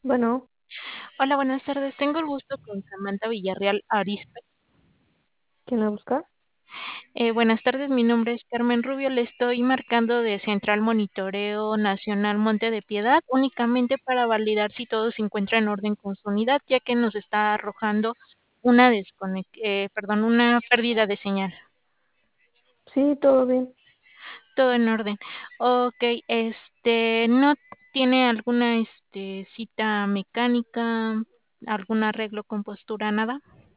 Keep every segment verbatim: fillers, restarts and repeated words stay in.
Bueno, Hola, buenas tardes. Tengo el gusto con Samantha Villarreal Arispe. ¿quién la busca? Eh, buenas tardes, mi nombre es Carmen Rubio. Le estoy marcando de Central Monitoreo Nacional Monte de Piedad, únicamente para validar si todo se encuentra en orden con su unidad, ya que nos está arrojando una desconec eh, perdón, una pérdida de señal. Sí, todo bien. Todo en orden. Okey, este, ¿no tiene alguna, este, cita mecánica, algún arreglo con postura, nada?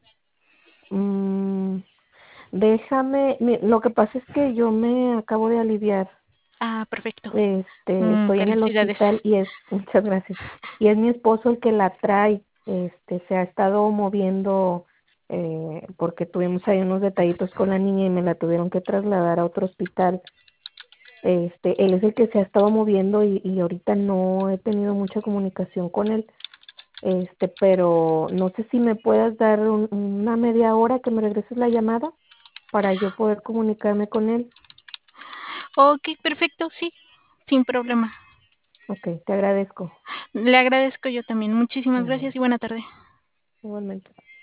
Mm, déjame, mi- lo que pasa es que yo me acabo de aliviar. Ah, perfecto. Este, Mm, estoy en el felicidades. hospital y es, muchas gracias. Y es mi esposo el que la trae. Este, se ha estado moviendo eh, porque tuvimos ahí unos detallitos con la niña y me la tuvieron que trasladar a otro hospital. Este, él es el que se ha estado moviendo y, y ahorita no he tenido mucha comunicación con él. Este, pero no sé si me puedas dar un- una media hora que me regreses la llamada para yo poder comunicarme con él. Okey, perfecto, sí, sin problema. Ok, te agradezco. Le agradezco yo también. Muchísimas Ujú. gracias y buena tarde. Igualmente.